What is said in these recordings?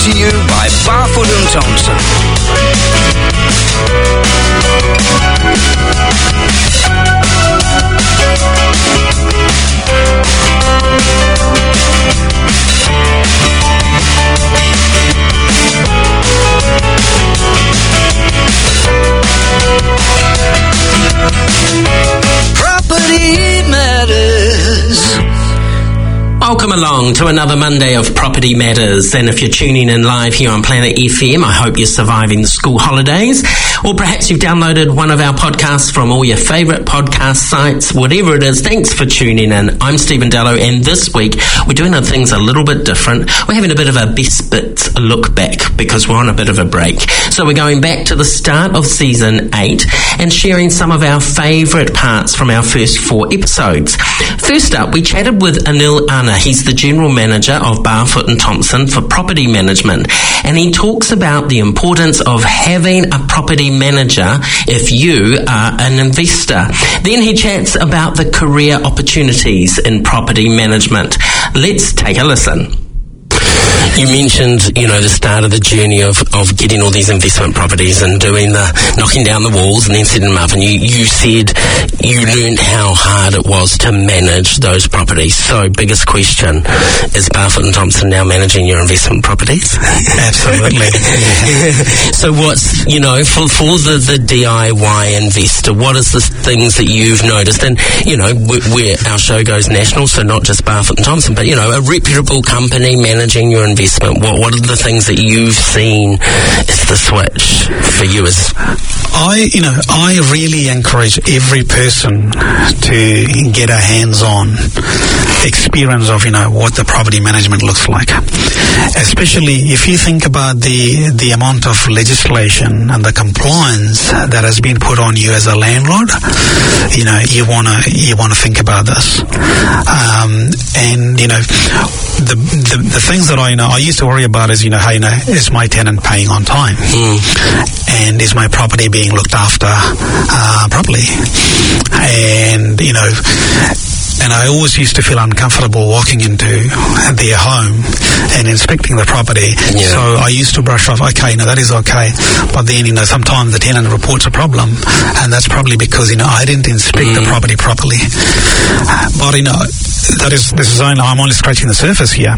to you by Barfoot and Thompson. Property Matters. Welcome along to another Monday of Property Matters, and if you're tuning in live here on Planet FM, I hope you're surviving the school holidays, or perhaps you've downloaded one of our podcasts from all your favourite podcast sites. Whatever it is, thanks for tuning in. I'm Stephen Dello, and this week we're doing things a little bit different. We're having a bit of a best bits look back because we're on a bit of a break. So we're going back to the start of Season 8 and sharing some of our favourite parts from our first 4 episodes. First up, we chatted with Anil Anna. He's the General Manager of Barfoot and Thompson for Property Management, and he talks about the importance of having a property manager if you are an investor. Then he chats about the career opportunities in property management. Let's take a listen. You mentioned, the start of the journey of getting all these investment properties and doing the knocking down the walls and then setting them up. And you said you learned how hard it was to manage those properties. So, biggest question, is Barfoot and Thompson now managing your investment properties? Absolutely. So what's, for the DIY investor, what is the things that you've noticed? And, where our show goes national, so not just Barfoot and Thompson, but, a reputable company managing your investment. What are the things that you've seen is the switch for you as... I really encourage every person to get a hands-on experience of, what the property management looks like. Especially if you think about the amount of legislation and the compliance that has been put on you as a landlord, you wanna think about this. The things that I used to worry about is, is my tenant paying on time? And is my property being looked after properly? And I always used to feel uncomfortable walking into their home and inspecting the property. Yeah. So I used to brush off, that is okay. But then, sometimes the tenant reports a problem, and that's probably because, I didn't inspect the property properly. But, I'm only scratching the surface here.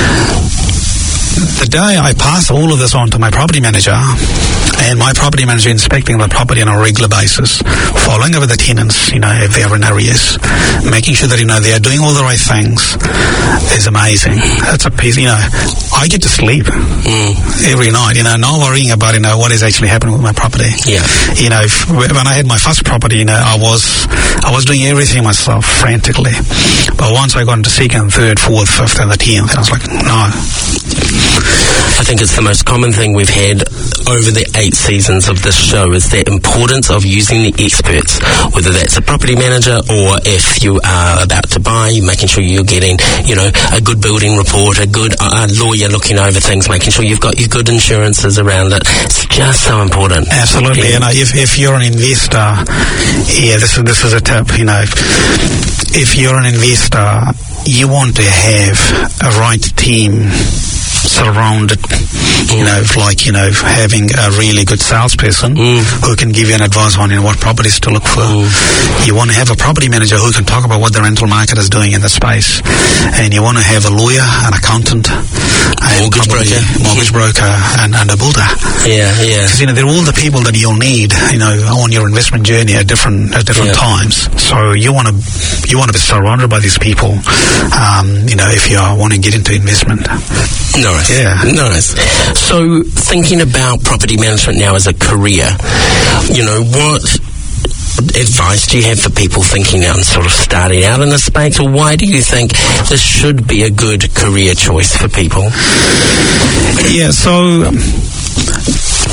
The day I pass all of this on to my property manager, and my property manager inspecting the property on a regular basis, following over the tenants, if they're in arrears, making sure that, they are doing all the right things, is amazing. That's a piece, I get to sleep every night, not worrying about, what is actually happening with my property. Yeah. When I had my first property, I was doing everything myself frantically. But once I got into second, third, fourth, fifth, and the 10th, I was like, no. I think it's the most common thing we've had over the 8 seasons of this show is the importance of using the experts, whether that's a property manager or if you are about to buy, making sure you're getting, a good building report, a good lawyer looking over things, making sure you've got your good insurances around it. It's just so important. Absolutely. If you're an investor, this is a tip, if you're an investor, you want to have a right team surrounded, having a really good salesperson who can give you an advice on what properties to look for. You want to have a property manager who can talk about what the rental market is doing in the space, and you want to have a lawyer, an accountant, mortgage broker, and a builder. Yeah. Because they're all the people that you'll need, on your investment journey at different times. So you want to be surrounded by these people, if you want to get into investment. Nice. Yeah. Nice. So, thinking about property management now as a career, what advice do you have for people thinking out and sort of starting out in this space, or why do you think this should be a good career choice for people? Yeah, so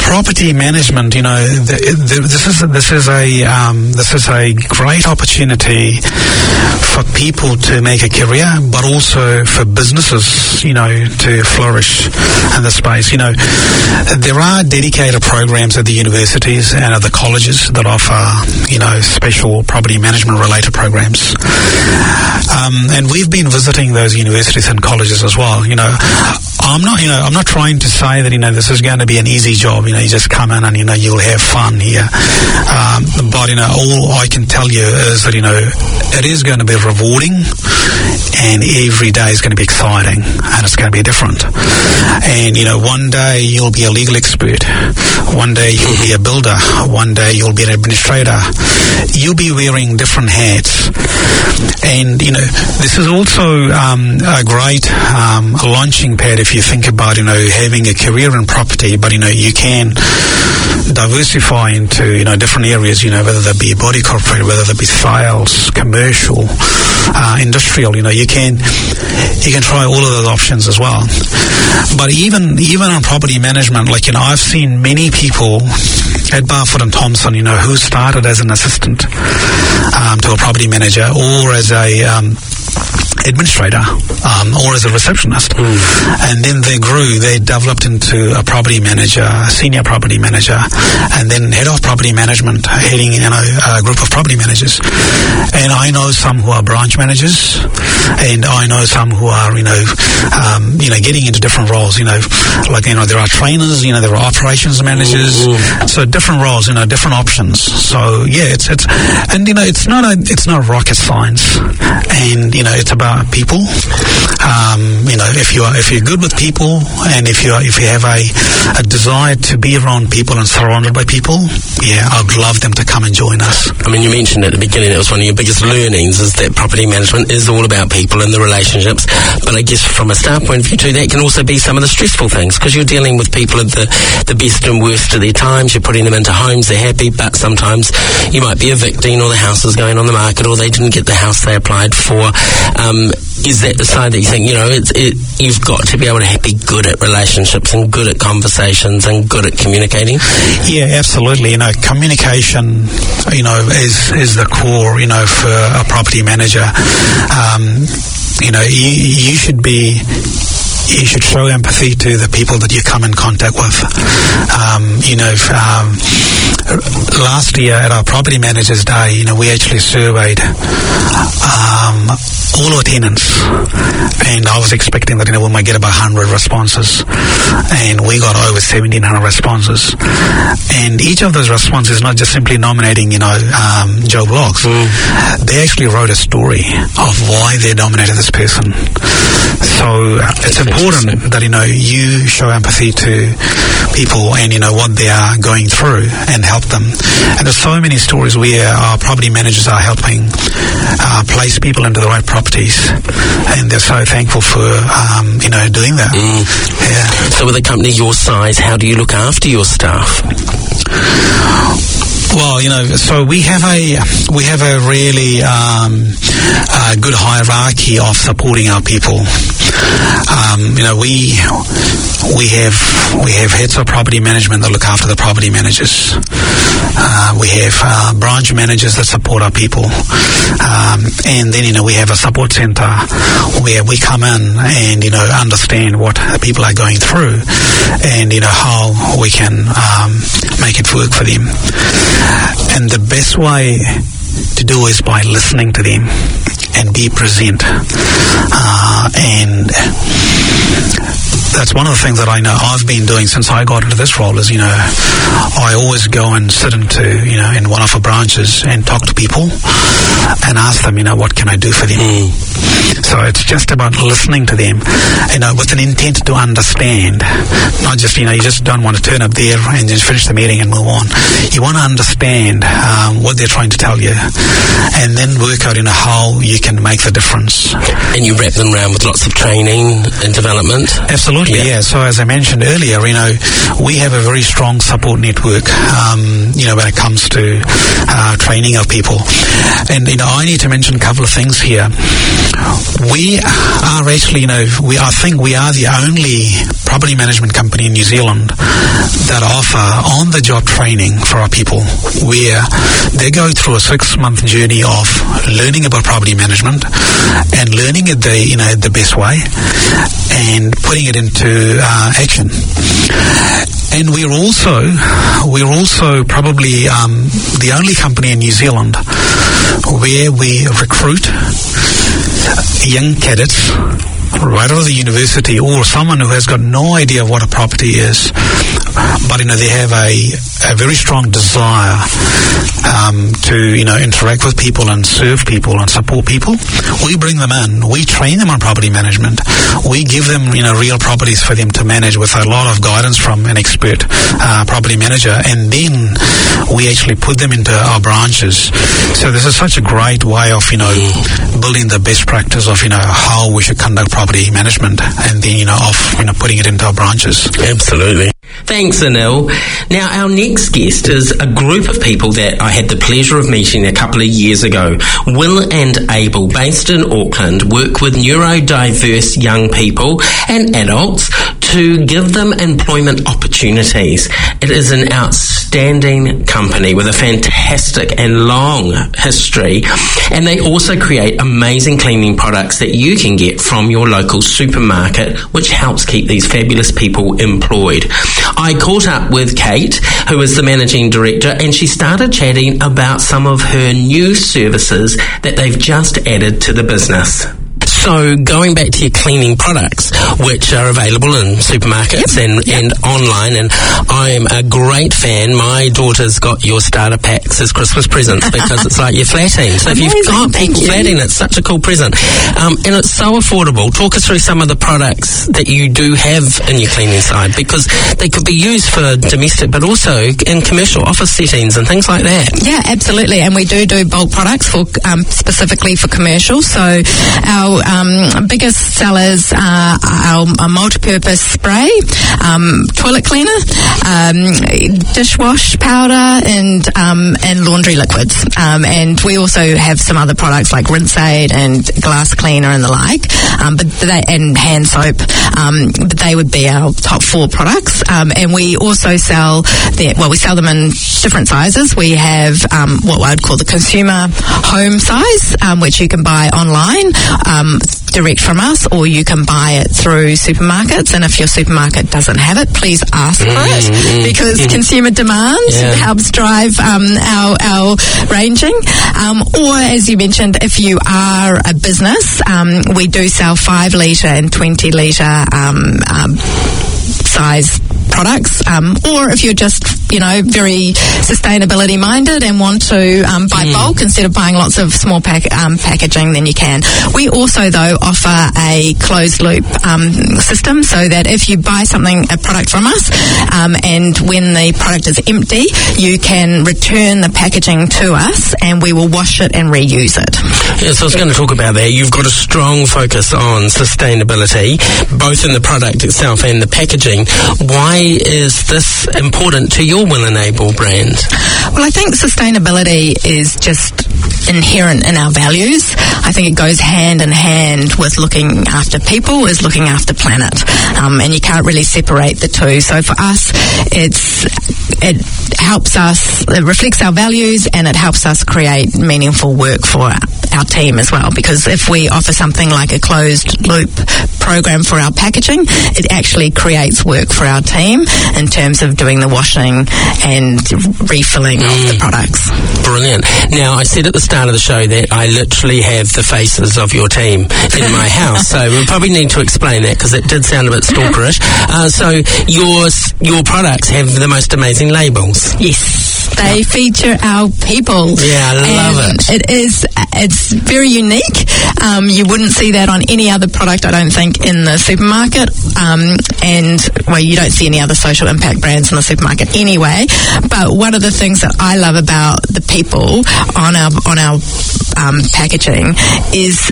property management, this is a great opportunity for people to make a career, but also for businesses, to flourish in the space. There are dedicated programs at the universities and at the colleges that offer, special property management related programs. And we've been visiting those universities and colleges as well. I'm not trying to say that, this is going to be an easy job. You just come in and, you'll have fun here. But, all I can tell you is that, it is going to be rewarding, and every day is going to be exciting, and it's going to be different. And, one day you'll be a legal expert. One day you'll be a builder. One day you'll be an administrator. You'll be wearing different hats. And, this is also a great launching pad if you think about, having a career in property, but, you can diversify into, different areas, whether that be body corporate, whether that be sales, commercial, industrial, you can try all of those options as well. But even on property management, I've seen many people at Barfoot and Thompson, who started as an assistant to a property manager, or as a administrator, or as a receptionist, and then they developed into a property manager, a senior property manager, and then head of property management, heading a group of property managers. And I know some who are branch managers, and I know some who are getting into different roles. There are trainers, there are operations managers, so different roles, different options. So yeah, it's not rocket science, and it's about people. If you're good with people, and if you have a desire to be around people and surrounded by people, I'd love them to come and join us. I mean, you mentioned at the beginning that was one of your biggest learnings, is that property management is all about people and the relationships. But I guess from a staff point of view too, that can also be some of the stressful things, because you're dealing with people at the best and worst of their times. You're putting them into homes, they're happy, but sometimes you might be evicting, or the house is going on the market, or they didn't get the house they applied for. Is that the side that you think, you've got to be able to be good at relationships and good at conversations and good at communicating? Yeah, absolutely. Communication, is the core, for a property manager. You should show empathy to the people that you come in contact with. Last year at our Property Managers Day, we actually surveyed all our tenants, and I was expecting that we might get about 100 responses, and we got over 1,700 responses. And each of those responses, not just simply nominating Joe Bloggs, they actually wrote a story of why they nominated this person. So it's important that you show empathy to people and what they are going through, and help them. And there's so many stories where our property managers are helping place people into the right properties, and they're so thankful for doing that. Yeah. So with a company your size, how do you look after your staff? Well, so we have a really good hierarchy of supporting our people. We have heads of property management that look after the property managers. We have branch managers that support our people, and then we have a support center where we come in and understand what people are going through, and how we can make it work for them. And the best way to do is by listening to them and be present. And that's one of the things that I know I've been doing since I got into this role is, I always go and sit into, in one of our branches and talk to people and ask them, what can I do for them? So it's just about listening to them, with an intent to understand. Not just, you just don't want to turn up there and just finish the meeting and move on. You want to understand what they're trying to tell you, and then work out, how you can make the difference. And you wrap them around with lots of training and development? Absolutely. Absolutely, yeah. So as I mentioned earlier, we have a very strong support network, when it comes to training of people. And, I need to mention a couple of things here. We are actually, I think we are the only property management company in New Zealand that offer on-the-job training for our people, where they go through a 6-month journey of learning about property management and learning it the best way and putting it into action. And we're also probably the only company in New Zealand where we recruit young cadets right out of the university, or someone who has got no idea what a property is, but they have a very strong desire to interact with people and serve people and support people. We bring them in, we train them on property management, we give them real properties for them to manage with a lot of guidance from an expert property manager, and then we actually put them into our branches. So this is such a great way of building the best practice of how we should conduct property management, and then putting it into our branches. Absolutely. Thanks, Anil. Now, our next guest is a group of people that I had the pleasure of meeting a couple of years ago. Will and Able, based in Auckland, work with neurodiverse young people and adults to give them employment opportunities. It is an outstanding company with a fantastic and long history, and they also create amazing cleaning products that you can get from your local supermarket, which helps keep these fabulous people employed. I caught up with Kate, who is the managing director, and she started chatting about some of her new services that they've just added to the business. So going back to your cleaning products, which are available in supermarkets and online, and I'm a great fan. My daughter's got your starter packs as Christmas presents because it's like your flatting. So if you've got people flatting, it's such a cool present. And it's so affordable. Talk us through some of the products that you do have in your cleaning side, because they could be used for domestic but also in commercial office settings and things like that. Yeah, absolutely. And we do bulk products for specifically for commercial. So our biggest sellers are our multi-purpose spray, toilet cleaner, dishwash powder, and laundry liquids. And we also have some other products like rinse aid and glass cleaner and the like, and hand soap. But they would be our top 4 products. And we also sell we sell them in different sizes. We have what I'd call the consumer home size, which you can buy online direct from us, or you can buy it through supermarkets. And if your supermarket doesn't have it, please ask for it, because consumer demand helps drive our ranging. Or, as you mentioned, if you are a business, we do sell 5 litre and 20 litre size products, or if you're just very sustainability minded and want to buy bulk instead of buying lots of small packaging, then you can. We also though offer a closed loop system, so that if you buy a product from us, and when the product is empty, you can return the packaging to us and we will wash it and reuse it. Yeah, so I was going to talk about that. You've got a strong focus on sustainability, both in the product itself and the packaging. Why is this important to your Will and Able brand? Well, I think sustainability is just inherent in our values. I think it goes hand in hand with looking after people is looking after planet, and you can't really separate the two. So for us, it helps us, it reflects our values, and it helps us create meaningful work for our team as well, because if we offer something like a closed loop program for our packaging, it actually creates work for our team in terms of doing the washing and refilling of the products. Brilliant. Now, I said at the start of the show that I literally have the faces of your team in my house, so we probably need to explain that because it did sound a bit stalkerish. So your products have the most amazing labels. Yes, they feature our people. Yeah, I love it. It's very unique. You wouldn't see that on any other product, I don't think, in the supermarket. You don't see any other social impact brands in the supermarket anyway. But one of the things that I love about the people on our packaging is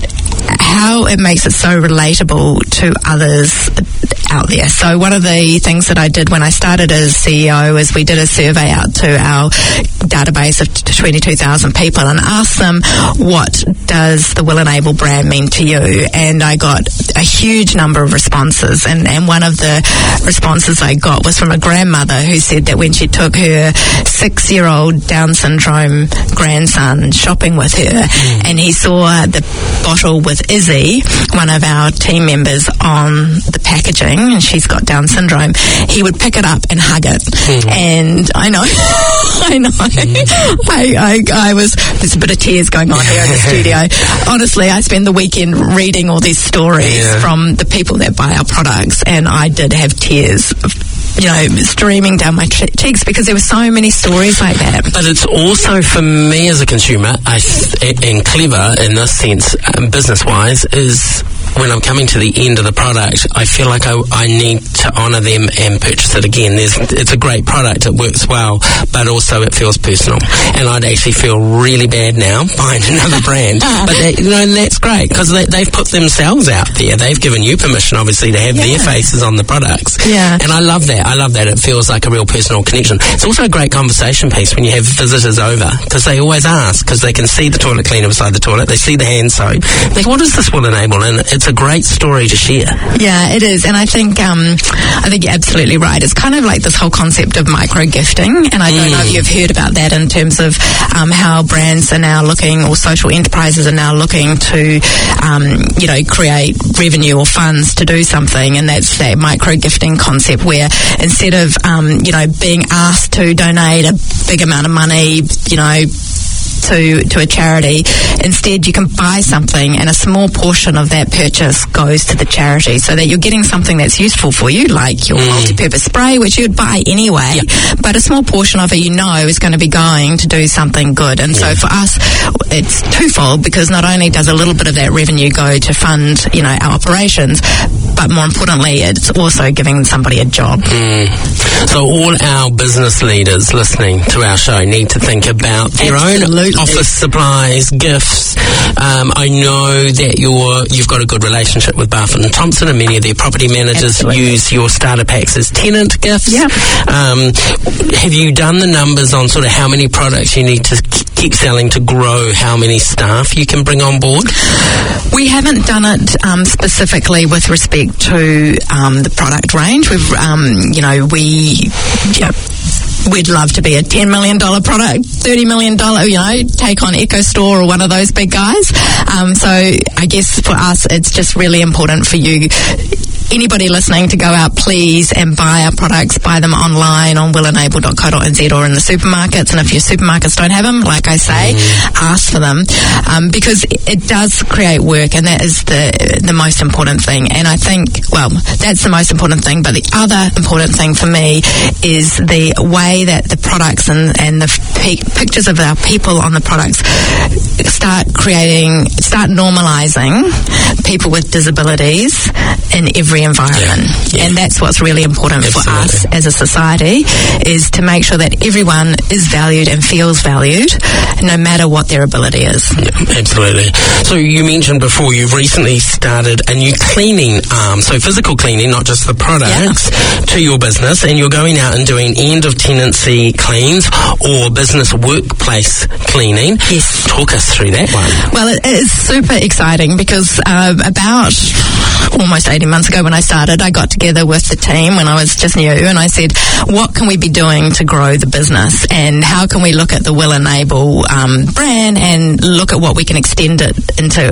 how it makes it so relatable to others out there. So one of the things that I did when I started as CEO is we did a survey out to our database of 22,000 people and asked them, what does the Will Enable brand mean to you? And I got a huge number of responses, and one of the responses I got was from a grandmother who said that when she took her 6-year-old Down syndrome grandson shopping with her, and he saw the bottle with Izzy, one of our team members, on the packaging, and she's got Down syndrome, he would pick it up and hug it. And I know there's a bit of tears going on here in the studio. Honestly, I spend the weekend reading all these stories from the people that buy our products, and I did have tears, streaming down my cheeks, because there were so many stories like that. But it's also, for me as a consumer, and clever in this sense, business-wise, is when I'm coming to the end of the product, I feel like I need to honour them and purchase it again. It's a great product, it works well, but also it feels personal. And I'd actually feel really bad now buying another brand. But that's great, because they've put themselves out there. They've given you permission, obviously, to have their faces on the products. Yeah. And I love that. It feels like a real personal connection. It's also a great conversation piece when you have visitors over, because they always ask, because they can see the toilet cleaner beside the toilet, they see the hand soap. They go, what does this Will Enable? And it's a great story to share. Yeah, it is. And I think you're absolutely right. It's kind of like this whole concept of micro gifting, and I don't know if you've heard about that in terms of how brands are now looking, or social enterprises are now looking to create revenue or funds to do something, and that's that micro gifting concept, where instead of being asked to donate a big amount of money to a charity, instead you can buy something and a small portion of that purchase goes to the charity, so that you're getting something that's useful for you, like your multi-purpose spray, which you'd buy anyway, but a small portion of it is going to be going to do something good. And so for us, it's twofold, because not only does a little bit of that revenue go to fund our operations, but more importantly, it's also giving somebody a job. So all our business leaders listening to our show need to think about their own office supplies, gifts. I know that you've got a good relationship with Barfoot & Thompson, and many of their property managers use your starter packs as tenant gifts. Yeah. Have you done the numbers on sort of how many products you need to keep selling to grow how many staff you can bring on board? We haven't done it specifically with respect to the product range. We'd love to be a $10 million product, $30 million, take on EcoStore or one of those big guys. So I guess for us, it's just really important for you, anybody listening, to go out, please, and buy our products. Buy them online on willenable.co.nz or in the supermarkets. And if your supermarkets don't have them, like I say, ask for them, because it does create work, and that is the most important thing. And I think, that's the most important thing. But the other important thing for me is the way that the products and the pictures of our people on the products start normalizing people with disabilities in every environment. Yeah. And that's what's really important for us as a society, is to make sure that everyone is valued and feels valued, no matter what their ability is. Yeah, absolutely. So you mentioned before you've recently started a new cleaning arm, so physical cleaning, not just the products, to your business, and you're going out and doing end of tenancy cleans or business workplace cleaning. Yes. Talk us through that one. Well, it is super exciting, because about almost 18 months ago when I started, I got together with the team when I was just new, and I said, what can we be doing to grow the business, and how can we look at the Will Enable brand and look at what we can extend it into.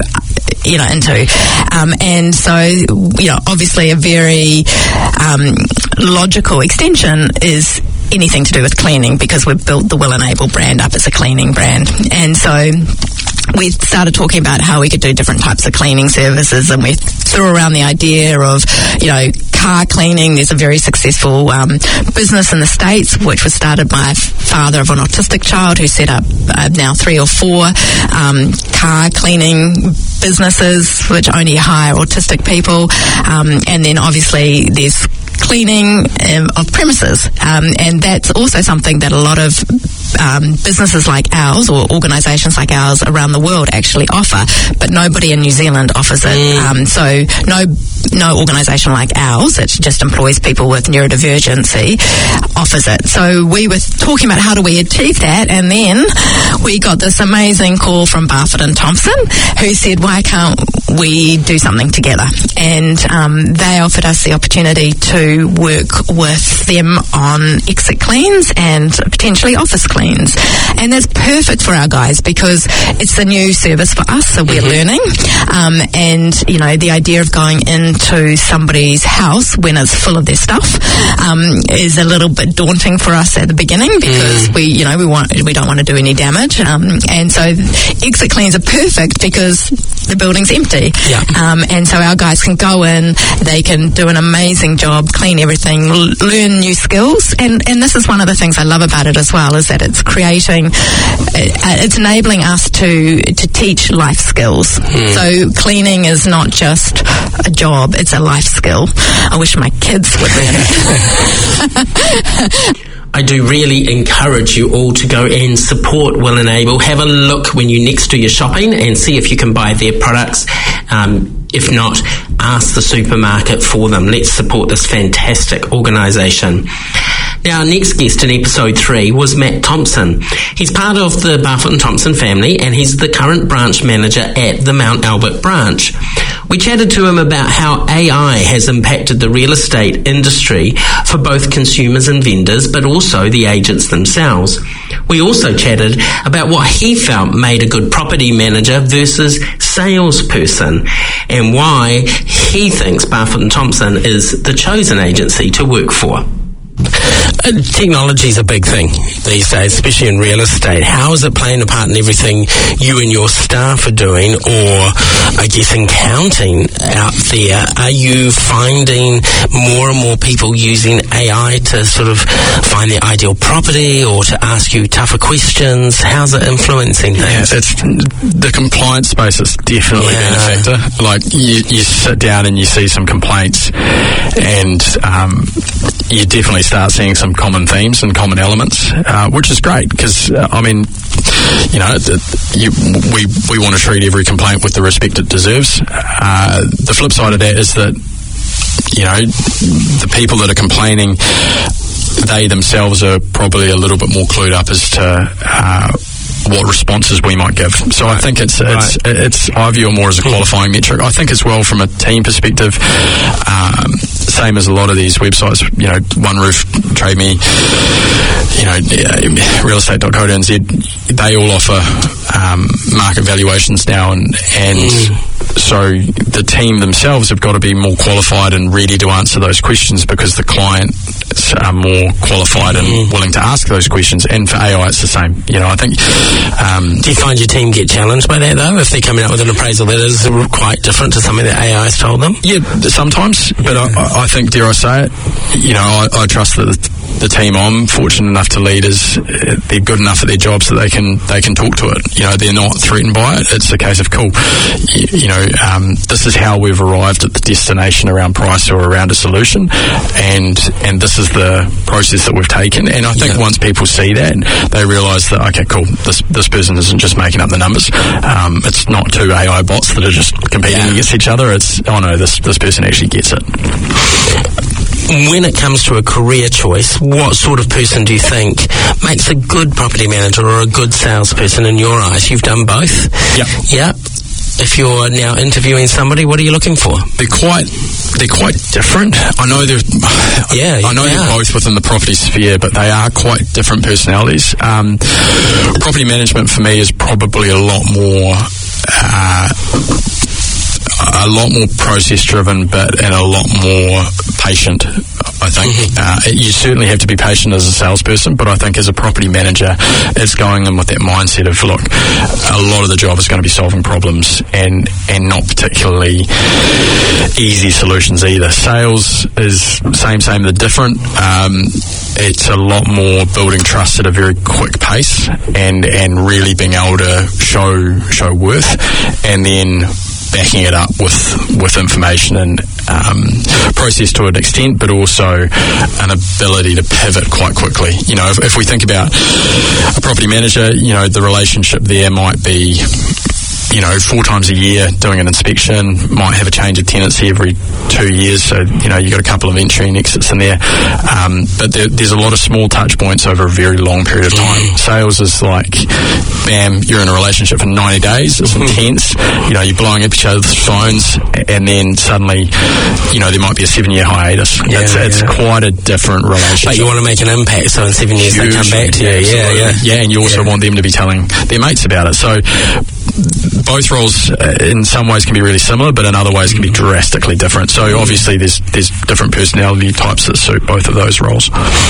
And so, obviously a very logical extension is anything to do with cleaning, because we've built the Will Enable brand up as a cleaning brand. And so we started talking about how we could do different types of cleaning services, and we threw around the idea of, car cleaning. There's a very successful business in the States, which was started by a father of an autistic child who set up now 3 or 4 car cleaning businesses which only hire autistic people. And then obviously there's cleaning of premises, and that's also something that a lot of businesses like ours or organisations like ours around the world actually offer, but nobody in New Zealand offers it. So no organisation like ours that just employs people with neurodivergency offers it. So we were talking about how do we achieve that, and then we got this amazing call from Barfoot and Thompson, who said, why can't we do something together? And they offered us the opportunity to work with them on exit cleans and potentially office cleans. And that's perfect for our guys because it's a new service for us, so we're learning. And, you know, the idea of going into somebody's house when it's full of their stuff is a little bit daunting for us at the beginning because we don't want to do any damage. And so exit cleans are perfect because the building's empty. Yeah. And so our guys can go in, they can do an amazing job, clean everything, learn new skills. And this is one of the things I love about it as well, is that it's it's enabling us to teach life skills. So cleaning is not just a job, it's a life skill. I wish my kids would learn it. I do really encourage you all to go and support Will Enable. Have a look when you next do your shopping and see if you can buy their products. If not, ask the supermarket for them. Let's support this fantastic organisation. Now, our next guest in episode 3 was Matt Thompson. He's part of the Barfoot and Thompson family, and he's the current branch manager at the Mount Albert branch. We chatted to him about how AI has impacted the real estate industry for both consumers and vendors, but also the agents themselves. We also chatted about what he felt made a good property manager versus salesperson, and why he thinks Barfoot and Thompson is the chosen agency to work for. Technology is a big thing these days, especially in real estate. How is it playing a part in everything you and your staff are doing, or I guess in counting out there? Are you finding more and more people using AI to sort of find the ideal property or to ask you tougher questions? How's it influencing things? Yeah, the compliance space is definitely been a factor. Like you sit down and you see some complaints, and you definitely start seeing some common themes and common elements, which is great because, we want to treat every complaint with the respect it deserves. The flip side of that is that, the people that are complaining, they themselves are probably a little bit more clued up as to what responses we might give. So I think it's I view it more as a qualifying metric. I think as well from a team perspective, same as a lot of these websites, OneRoof, Trade Me, realestate.co.nz, they all offer market valuations now, and so the team themselves have got to be more qualified and ready to answer those questions because the clients are more qualified and willing to ask those questions. And for AI, it's the same. I think. Do you find your team get challenged by that though? If they're coming out with an appraisal that is quite different to something that AI has told them? Yeah, sometimes. But I think, dare I say it, I trust that the team I'm fortunate enough to lead is they're good enough at their jobs that they can talk to it. They're not threatened by it. It's a case of cool. This is how we've arrived at the destination around price or around a solution, and this is the process that we've taken. And I think once people see that, they realise that okay, cool. This person isn't just making up the numbers. It's not two AI bots that are just competing against each other. It's this person actually gets it. When it comes to a career choice, what sort of person do you think makes a good property manager or a good salesperson in your eyes? You've done both. Yeah. If you're now interviewing somebody, what are you looking for? They're quite different. I know they're both within the property sphere, but they are quite different personalities. Property management for me is probably a lot more process driven, and a lot more patient, I think. You certainly have to be patient as a salesperson, but I think as a property manager, it's going in with that mindset of, look, a lot of the job is going to be solving problems and not particularly easy solutions either. Sales is same, the different. It's a lot more building trust at a very quick pace and really being able to show worth, and then backing it up with information and process to an extent, but also an ability to pivot quite quickly. You know, if we think about a property manager, you know, the relationship there might be, you know, 4 times a year doing an inspection, might have a change of tenancy every 2 years, so, you know, you've got a couple of entry and exits in there. But there's a lot of small touch points over a very long period of time. Sales is like, bam, you're in a relationship for 90 days, it's intense, you know, you're blowing up each other's phones, and then suddenly, you know, there might be a 7-year hiatus. It's quite a different relationship. But you want to make an impact, so in 7 years they come back to you. Yeah, and you also want them to be telling their mates about it. So both roles in some ways can be really similar, but in other ways can be drastically different. So obviously there's different personality types that suit both of those roles.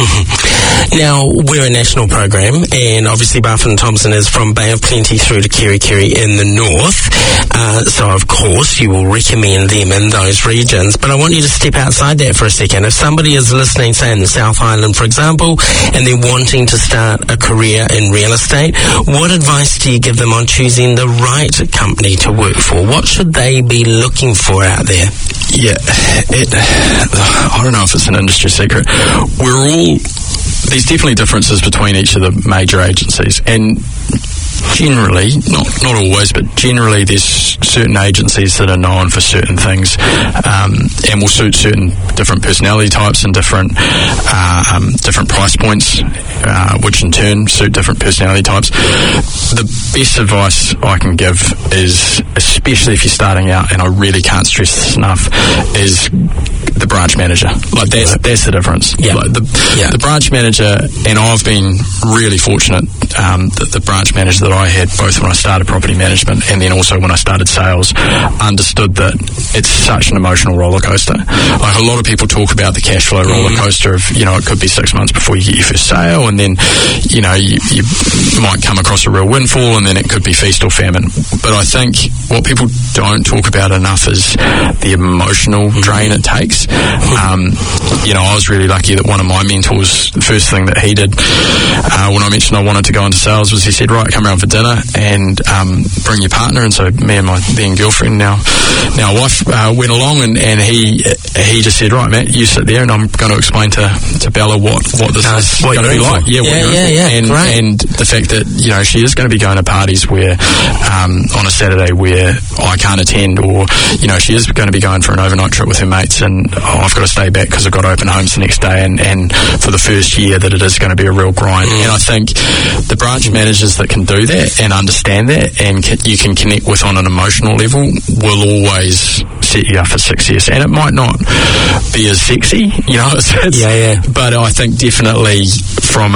Now, we're a national program, and obviously Barfoot & Thompson is from Bay of Plenty through to Kerikeri in the north, so of course you will recommend them in those regions. But I want you to step outside that for a second. If somebody is listening, say in the South Island for example, and they're wanting to start a career in real estate, what advice do you give them on choosing the right company to work for? What should they be looking for out there? Yeah, I don't know if it's an industry secret. There's definitely differences between each of the major agencies, and generally, not always, but generally there's certain agencies that are known for certain things, and will suit certain different personality types and different price points, which in turn suit different personality types. The best advice I can give is, especially if you're starting out, and I really can't stress this enough, is the branch manager. Like that's the difference. Yeah. Like the branch manager, and I've been really fortunate that the branch manager that I had, both when I started property management and then also when I started sales, understood that it's such an emotional roller coaster. Like a lot of people talk about the cash flow roller coaster of, you know, it could be 6 months before you get your first sale, and then, you know, you might come across a real windfall, and then it could be feast or famine. But I think what people don't talk about enough is the emotional drain it takes. You know, I was really lucky that one of my mentors, the first thing that he did when I mentioned I wanted to go into sales was he said, right, come around for dinner and bring your partner. And so me and my then girlfriend, now wife, went along, and he just said, right, Matt, you sit there and I'm going to explain to Bella what this is going to be like. And the fact that, you know, she is going to be going to parties where on a Saturday where I can't attend, or, you know, she is going to be going for an overnight trip with her mates, and I've got to stay back because I've got open homes the next day, and for the first year that it is going to be a real grind. And I think the branch managers that can do that and understand that, and you can connect with on an emotional level, will always set you up for success. And it might not be as sexy, you know, but I think definitely from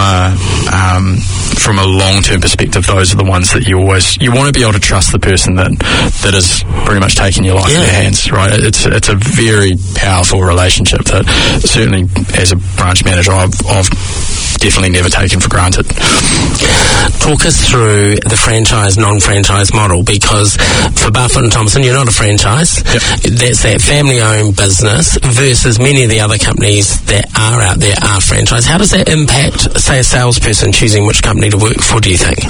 a long-term perspective, those are the ones that you want to be able to trust the person that is pretty much taking your life in their hands, right? It's a very powerful relationship that certainly as a branch manager I've definitely never taken for granted. Talk us through the franchise, non-franchise model, because for Barfoot & Thompson, you're not a franchise. Yep. That's that family-owned business versus many of the other companies that are out there are franchise. How does that impact, say, a salesperson choosing which company to work for, do you think?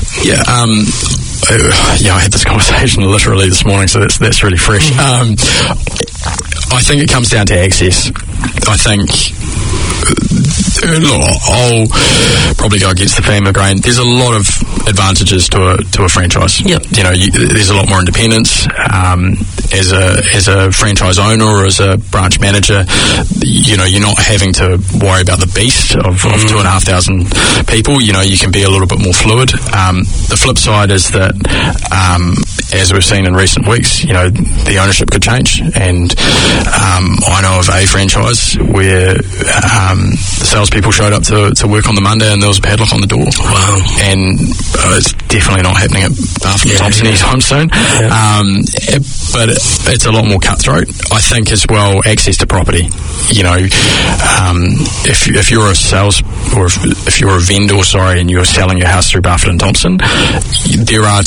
I had this conversation literally this morning, so that's really fresh. I think it comes down to access. I think, look, I'll probably go against the family grain. There's a lot of advantages to a franchise. Yep. You know, there's a lot more independence. As a franchise owner or as a branch manager, you know, you're not having to worry about the beast of 2,500 people. You know, you can be a little bit more fluid. The flip side is that, as we've seen in recent weeks, you know, the ownership could change. And I know of a franchise where the salespeople showed up to work on the Monday and there was a padlock on the door. Wow. And it's definitely not happening at Barfoot & Thompson anytime soon. But it's a lot more cutthroat. I think as well, access to property. You know, if you're a sales, or if you're a vendor, and you're selling your house through Barfoot & Thompson, there are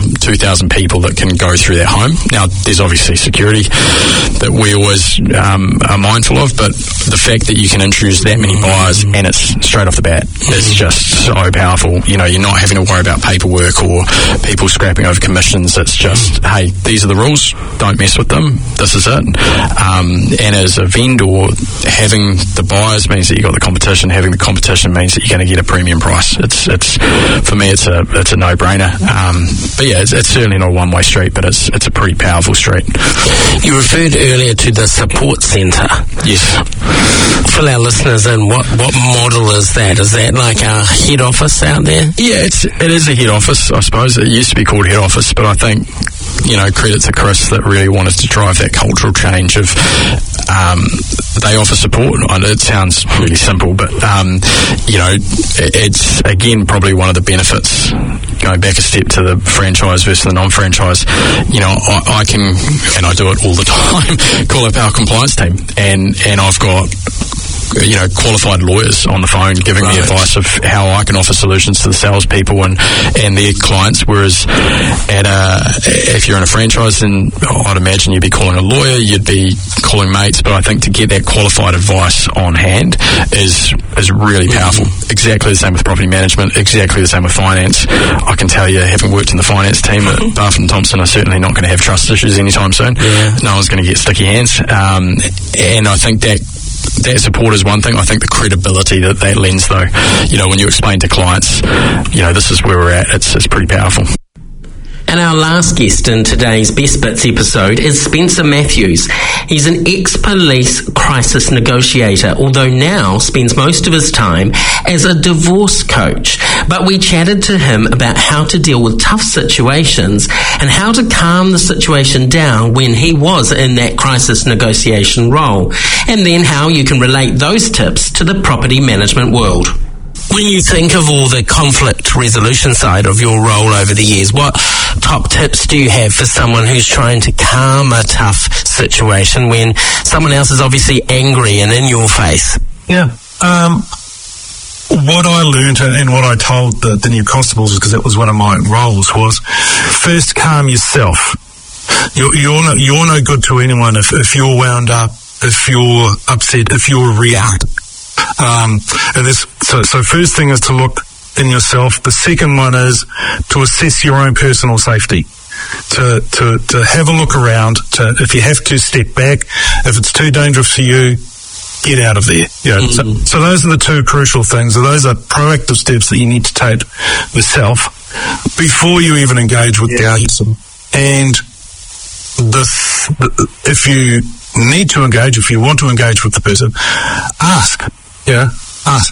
2,000 people that can go through that home. Now, there's obviously security that we always are mindful of, but the fact that you can introduce that many buyers and it's straight off the bat is just so powerful. You know, you're not having to worry about paperwork or people scrapping over commissions. It's just, hey, these are the rules, don't mess with them, this is it. And as a vendor, having the buyers means that you've got the competition, having the competition means that you're going to get a premium price. It's for me, it's a no-brainer. But yeah, it's certainly not a one-way street, but it's a pretty powerful street. You referred earlier to the support centre. Yes. Fill our listeners in, what model is that? Is that like our head office out there? Yeah, it is a head office, I suppose. It used to be called head office, but I think, you know, credit to Chris that really wanted to drive that cultural change of they offer support. It sounds really simple, but you know, it's again probably one of the benefits, going back a step to the franchise versus the non-franchise. You know, I can, and I do it all the time, call up our compliance team, and I've got, you know, qualified lawyers on the phone giving me advice of how I can offer solutions to the salespeople and their clients. Whereas if you're in a franchise, then I'd imagine you'd be calling a lawyer, you'd be calling mates. But I think to get that qualified advice on hand is really powerful. Exactly the same with property management, exactly the same with finance. I can tell you, having worked in the finance team, that Barfoot & Thompson are certainly not going to have trust issues anytime soon. Yeah. No one's going to get sticky hands. And I think that support is one thing. I think the credibility that lends, though, you know, when you explain to clients, you know, this is where we're at, it's pretty powerful. And our last guest in today's Best Bits episode is Spencer Matthews. He's an ex-police crisis negotiator, although now spends most of his time as a divorce coach. But we chatted to him about how to deal with tough situations and how to calm the situation down when he was in that crisis negotiation role, and then how you can relate those tips to the property management world. When you think of all the conflict resolution side of your role over the years, what top tips do you have for someone who's trying to calm a tough situation when someone else is obviously angry and in your face? Yeah. What I learned and what I told the new constables, because that was one of my roles, was first calm yourself. You're no good to anyone if you're wound up, if you're upset, if you're reacting. So first thing is to look in yourself. The second one is to assess your own personal safety. To have a look around. If you have to, step back. If it's too dangerous for you, get out of there. You know, so those are the two crucial things. Those are proactive steps that you need to take yourself before you even engage with the person. And if you need to engage, if you want to engage with the person, ask. Yeah, ask.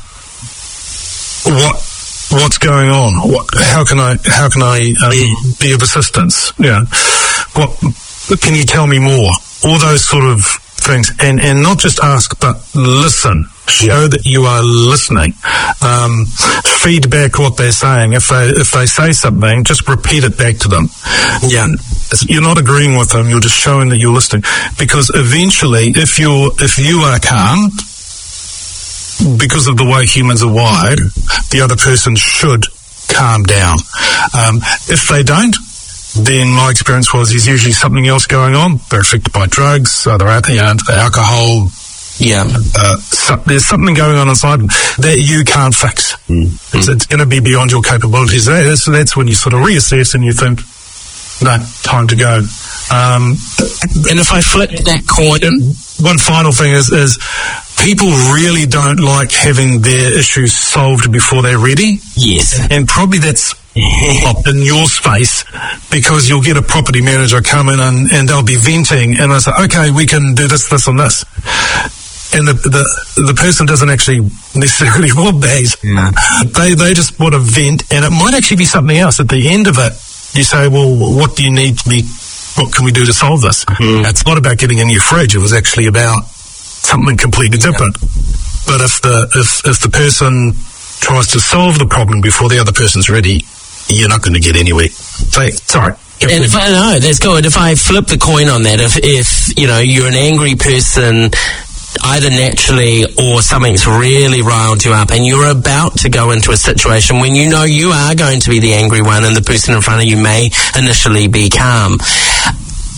What's going on? How can I be of assistance? Yeah. What can you tell me more? All those sort of things, and not just ask, but listen. Show that you are listening. Feedback what they're saying. If they say something, just repeat it back to them. Yeah. You're not agreeing with them. You're just showing that you're listening. Because eventually, if you are calm, because of the way humans are wired, the other person should calm down. If they don't, then my experience was there's usually something else going on. They're affected by drugs, either alcohol. Yeah. There's something going on inside them that you can't fix. It's going to be beyond your capabilities. So that's when you sort of reassess and you think, no, time to go. And if I flip that coin, one final thing is people really don't like having their issues solved before they're ready. Yes. And probably that's in your space, because you'll get a property manager come in and they'll be venting and they'll say, okay, we can do this, this and this. And the person doesn't actually necessarily want that. Yeah. They just want to vent, and it might actually be something else. At the end of it, you say, well, what do you need to be, what can we do to solve this? It's not about getting in your fridge. It was actually about something completely different. But if the person tries to solve the problem before the other person's ready, you're not going to get anywhere. Sorry. And if I know, that's good. If I flip the coin on that, if you know, you're an angry person, either naturally or something's really riled you up and you're about to go into a situation when you know you are going to be the angry one and the person in front of you may initially be calm,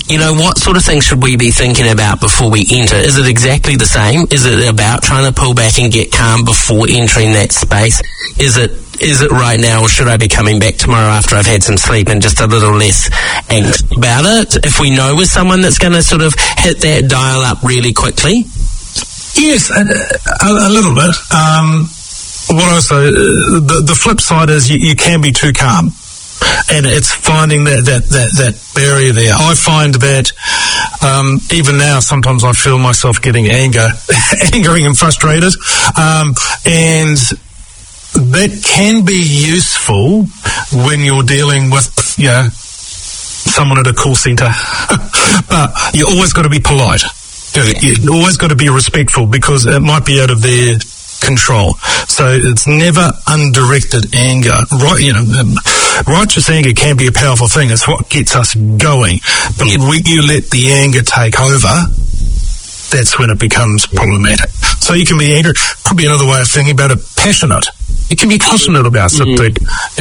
what sort of things should we be thinking about before we enter? Is it exactly the same? Is it about trying to pull back and get calm before entering that space? Is it right now, or should I be coming back tomorrow after I've had some sleep and just a little less anxious about it? If we know with someone that's going to sort of hit that dial up really quickly? Yes, a little bit. What I say, the flip side is you can be too calm. And it's finding that barrier there. I find that even now, sometimes I feel myself getting angry and frustrated, and that can be useful when you're dealing with someone at a call centre. But you always got to be polite. You always got to be respectful, because it might be out of their control. So it's never undirected anger. Righteous anger can be a powerful thing. It's what gets us going. But when you let the anger take over, that's when it becomes problematic. So you can be angry. Probably another way of thinking about it, passionate. You can be passionate about something.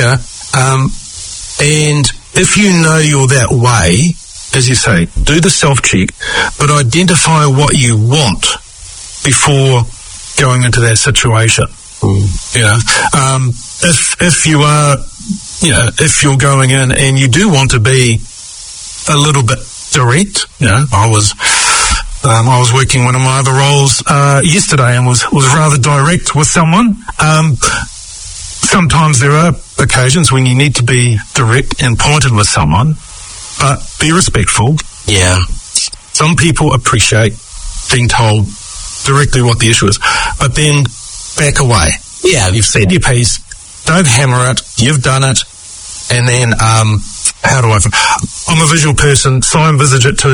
And if you know you're that way, as you say, do the self-check, but identify what you want before going into that situation. If you are, if you're going in and you do want to be a little bit direct, I was working one of my other roles yesterday and was rather direct with someone. Sometimes there are occasions when you need to be direct and pointed with someone, but be respectful. Yeah. Some people appreciate being told directly what the issue is, but then back away. Yeah. You've said your piece. Don't hammer it. You've done it. And then, I'm a visual person, so I envisage it to,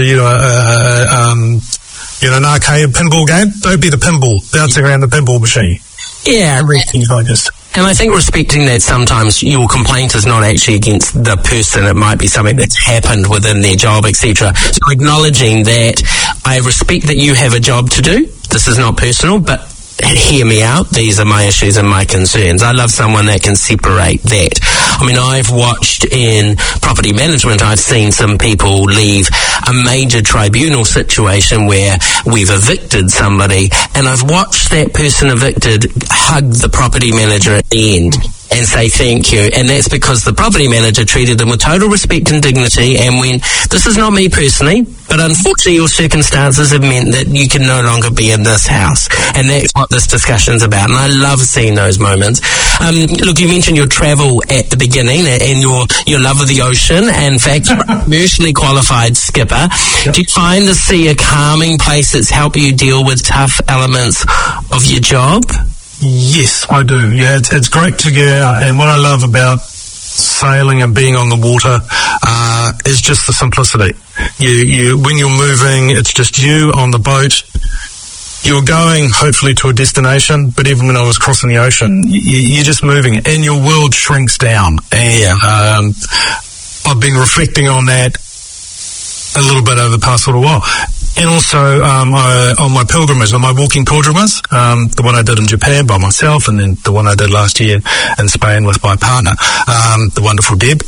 an arcade pinball game. Don't be the pinball, bouncing around the pinball machine. Yeah. And I think respecting that sometimes your complaint is not actually against the person. It might be something that's happened within their job, etc. So acknowledging that I respect that you have a job to do. This is not personal, but hear me out. These are my issues and my concerns. I love someone that can separate that. I mean, I've watched in property management, I've seen some people leave a major tribunal situation where we've evicted somebody, and I've watched that person evicted hug the property manager at the end and say thank you. And that's because the property manager treated them with total respect and dignity, and when, this is not me personally, but unfortunately your circumstances have meant that you can no longer be in this house. And that's what this discussion's about. And I love seeing those moments. Look, you mentioned your travel at the beginning and your love of the ocean. And in fact, you're a commercially qualified skipper. Yep. Do you find the sea a calming place that's helped you deal with tough elements of your job? Yes, I do. Yeah, it's great to get out. And what I love about sailing and being on the water is just the simplicity. You when you're moving, it's just you on the boat. You're going hopefully to a destination, but even when I was crossing the ocean, you're just moving, and your world shrinks down. And I've been reflecting on that a little bit over the past little while. And also on my pilgrimage, on my walking pilgrimage, the one I did in Japan by myself, and then the one I did last year in Spain with my partner, the wonderful Deb.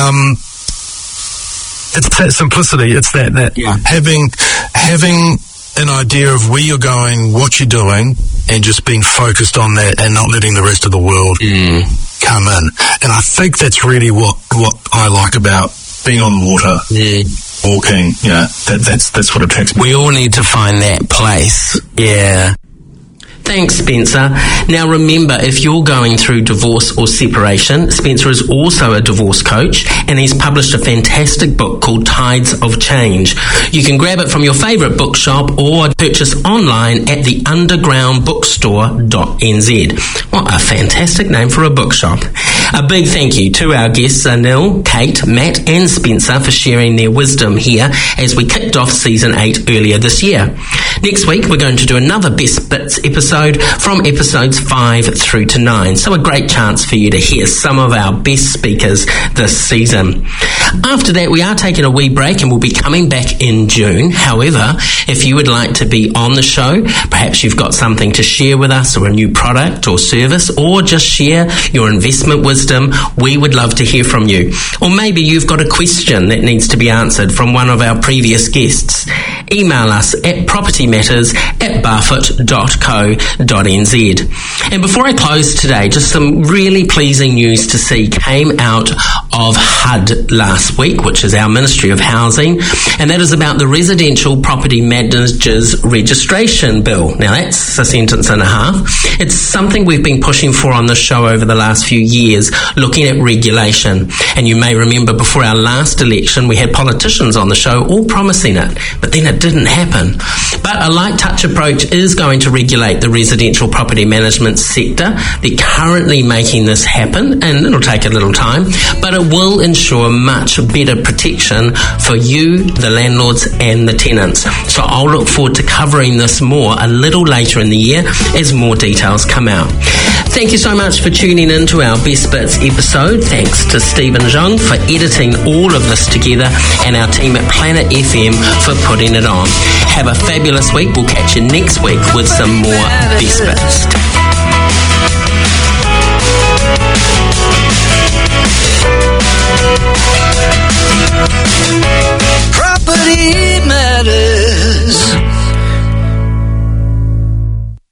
It's that simplicity. It's that having an idea of where you're going, what you're doing, and just being focused on that and not letting the rest of the world come in. And I think that's really what I like about being on the water. Walking, that's what attracts me. We all need to find that place. Yeah. Thanks, Spencer. Now remember, if you're going through divorce or separation, Spencer is also a divorce coach, and he's published a fantastic book called Tides of Change. You can grab it from your favourite bookshop or purchase online at theundergroundbookstore.nz. What a fantastic name for a bookshop. A big thank you to our guests, Anil, Kate, Matt and Spencer, for sharing their wisdom here as we kicked off Season 8 earlier this year. Next week, we're going to do another Best Bits episode from episodes 5 through to 9. So a great chance for you to hear some of our best speakers this season. After that, we are taking a wee break and we'll be coming back in June. However, if you would like to be on the show, perhaps you've got something to share with us, or a new product or service, or just share your investment wisdom, we would love to hear from you. Or maybe you've got a question that needs to be answered from one of our previous guests. Email us at propertymatters@barfoot.co.nz. And before I close today, just some really pleasing news to see came out of HUD last week, which is our Ministry of Housing, and that is about the Residential Property Managers Registration Bill. Now that's a sentence and a half. It's something we've been pushing for on the show over the last few years, looking at regulation. And you may remember before our last election, we had politicians on the show all promising it, but then it didn't happen. But a light touch approach is going to regulate the residential property management sector. They're currently making this happen, and it'll take a little time, but it will ensure much better protection for you, the landlords and the tenants. So I'll look forward to covering this more a little later in the year as more details come out. Thank you so much for tuning in to our Best Bits episode. Thanks to Stephen Zhang for editing all of this together, and our team at Planet FM for putting it on. Have a fabulous week. We'll catch you next week with some more Best Bits. Property Matters.